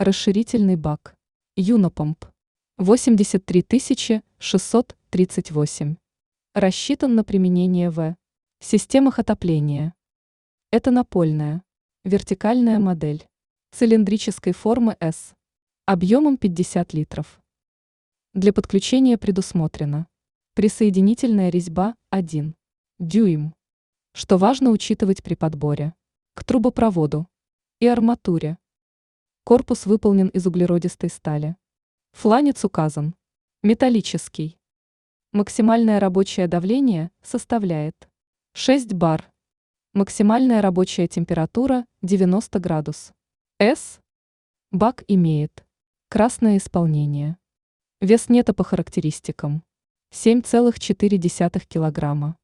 Расширительный бак. Юнопомп. 83 638. Рассчитан на применение в системах отопления. Это напольная, вертикальная модель, цилиндрической формы S, объемом 50 литров. Для подключения предусмотрена присоединительная резьба 1 дюйм, что важно учитывать при подборе, к трубопроводу и арматуре. Корпус выполнен из углеродистой стали. Фланец указан. Металлический. Максимальное рабочее давление составляет 6 бар. Максимальная рабочая температура 90 градус. С. Бак имеет красное исполнение. Вес нета по характеристикам 7,4 килограмма.